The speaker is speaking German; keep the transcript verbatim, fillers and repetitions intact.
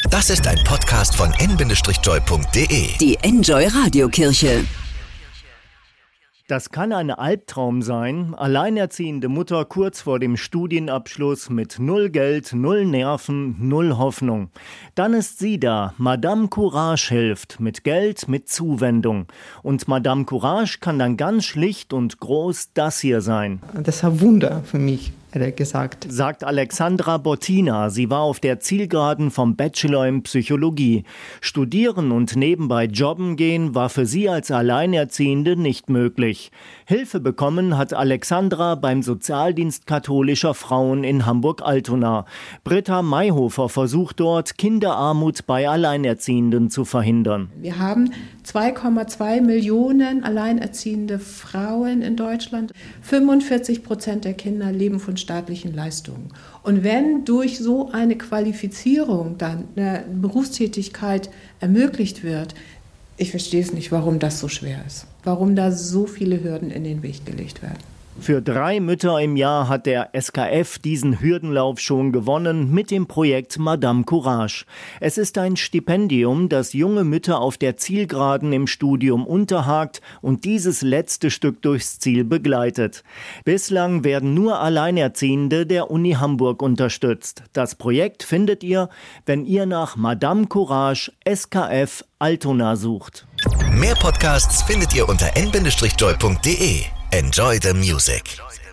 Das ist ein Podcast von n Bindestrich joy punkt de. Die Enjoy Radiokirche. Das kann ein Albtraum sein. Alleinerziehende Mutter kurz vor dem Studienabschluss mit null Geld, null Nerven, null Hoffnung. Dann ist sie da. Madame Courage hilft. Mit Geld, mit Zuwendung. Und Madame Courage kann dann ganz schlicht und groß das hier sein. Das ist ein Wunder für mich, ehrlich gesagt. Sagt Alexandra Bottina. Sie war auf der Zielgeraden vom Bachelor in Psychologie. Studieren und nebenbei jobben gehen war für sie als Alleinerziehende nicht möglich. Hilfe bekommen hat Alexandra beim Sozialdienst katholischer Frauen in Hamburg-Altona. Britta Mayhofer versucht dort, Kinderarmut bei Alleinerziehenden zu verhindern. Wir haben zwei Komma zwei Millionen alleinerziehende Frauen in Deutschland. fünfundvierzig Prozent der Kinder leben von staatlichen Leistungen. Und wenn durch so eine Qualifizierung dann eine Berufstätigkeit ermöglicht wird, ich verstehe es nicht, warum das so schwer ist. Warum da so viele Hürden in den Weg gelegt werden. Für drei Mütter im Jahr hat der S K F diesen Hürdenlauf schon gewonnen mit dem Projekt Madame Courage. Es ist ein Stipendium, das junge Mütter auf der Zielgeraden im Studium unterhakt und dieses letzte Stück durchs Ziel begleitet. Bislang werden nur Alleinerziehende der Uni Hamburg unterstützt. Das Projekt findet ihr, wenn ihr nach Madame Courage S K F Altona sucht. Mehr Podcasts findet ihr unter n Bindestrich joy punkt de. Enjoy the music.